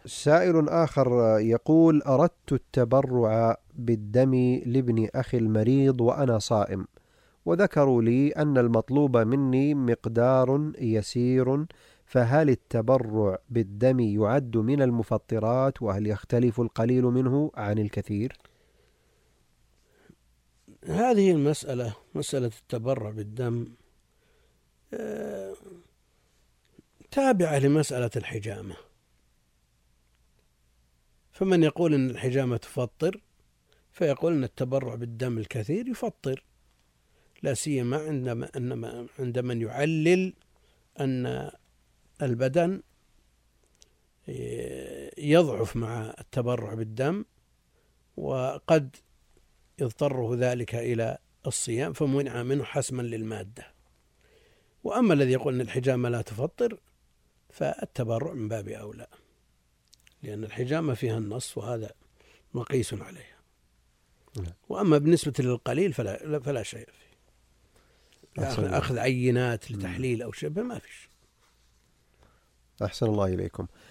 سائل آخر يقول: أردت التبرع بالدم لابن أخي المريض وأنا صائم، وذكروا لي أن المطلوب مني مقدار يسير، فهل التبرع بالدم يعد من المفطرات؟ وهل يختلف القليل منه عن الكثير؟ هذه المسألة، مسألة التبرع بالدم، تابعة لمسألة الحجامة. فمن يقول أن الحجامة تفطر فيقول أن التبرع بالدم الكثير يفطر، لا سيما عند من يعلل أن البدن يضعف مع التبرع بالدم، وقد يضطره ذلك إلى الصيام فمنع منه حسما للمادة. وأما الذي يقول أن الحجامة لا تفطر فالتبرع من باب أولى، لأن الحجامة فيها النص وهذا مقيس عليها. وأما بالنسبة للقليل فلا شيء فيه، أخذ عينات لتحليل أو شبه ما فيش. أحسن الله إليكم.